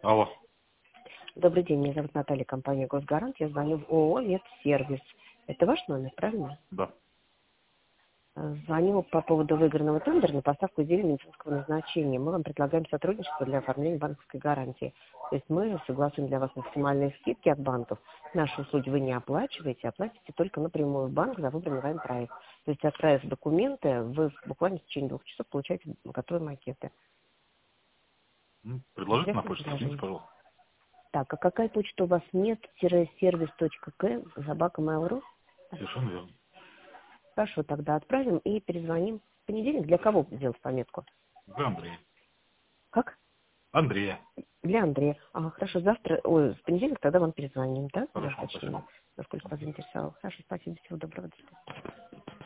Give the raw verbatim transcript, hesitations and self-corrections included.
Алло. Добрый день, меня зовут Наталья, компания «Госгарант». Я звоню в ООО «Ветсервис». Это ваш номер, правильно? Да. Э, Звоню по поводу выигранного тендера на поставку изделий медицинского назначения. Мы вам предлагаем сотрудничество для оформления банковской гарантии. То есть мы согласуем для вас максимальные скидки от банков. Наши услуги вы не оплачиваете, оплатите только напрямую в банк за выбранный вами проект. То есть, отправив документы, вы буквально в течение двух часов получаете готовые макеты. Ну, предложите на Интересное почту, скиньте, предложение. пожалуйста. Так, а какая почта у вас? Нет-сервис.к, собака mail.ru? Совершенно верно. Хорошо, тогда отправим и перезвоним в понедельник. Для кого сделать пометку? Для Андрея. Как? Андрея. Для Андрея. Ага, хорошо, завтра, ой, в понедельник тогда вам перезвоним, да? Для Хорошо, спасибо. уточнения, насколько вас заинтересовало. Хорошо, спасибо, всего доброго, до свидания.